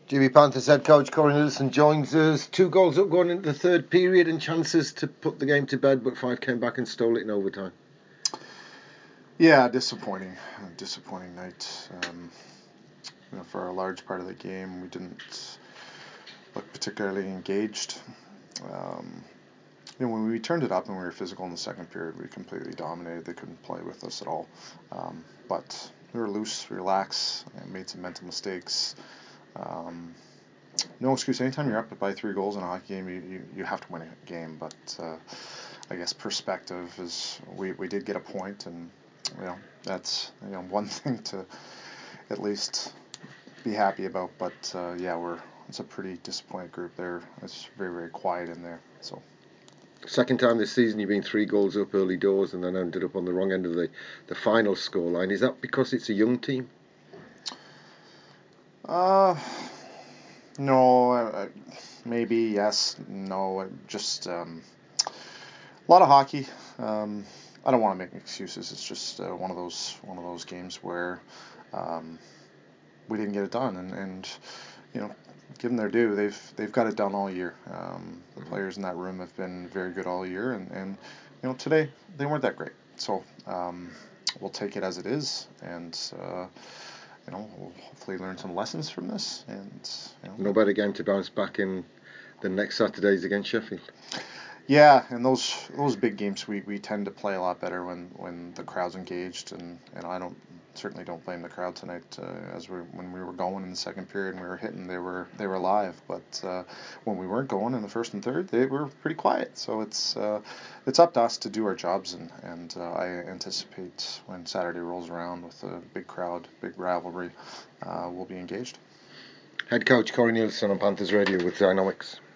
GB Panthers head coach Corey Nielsen joins us. 2 goals up going into the third period and chances to put the game to bed, but Fife came back and stole it in overtime. Yeah, disappointing night. For a large part of the game, we didn't look particularly engaged. When we turned it up and we were physical in the second period, we completely dominated. They couldn't play with us at all. But we were loose, relaxed, and made some mental mistakes. No excuse. Anytime you're up by 3 goals in a hockey game, you have to win a game. But I guess perspective is we did get a point, and that's one thing to at least be happy about. But it's a pretty disappointed group there. It's very, very quiet in there. So. Second time this season you've been 3 goals up early doors and then ended up on the wrong end of the final scoreline. Is that because it's a young team? No, maybe yes, no, just a lot of hockey. I don't want to make excuses. It's just one of those games where we didn't get it done, and give them their due. They've got it done all year. The players in that room have been very good all year, and today they weren't that great. So we'll take it as it is, and we'll hopefully learn some lessons from this. And no better game to bounce back in than next Saturday's against Sheffield. Yeah, and those big games we tend to play a lot better when the crowd's engaged, and I certainly don't blame the crowd tonight. When we were going in the second period and we were hitting, they were live. But when we weren't going in the first and third, they were pretty quiet. So it's up to us to do our jobs, and I anticipate when Saturday rolls around with a big crowd, big rivalry, we'll be engaged. Head coach Corey Nielsen on Panthers Radio with Dynamics.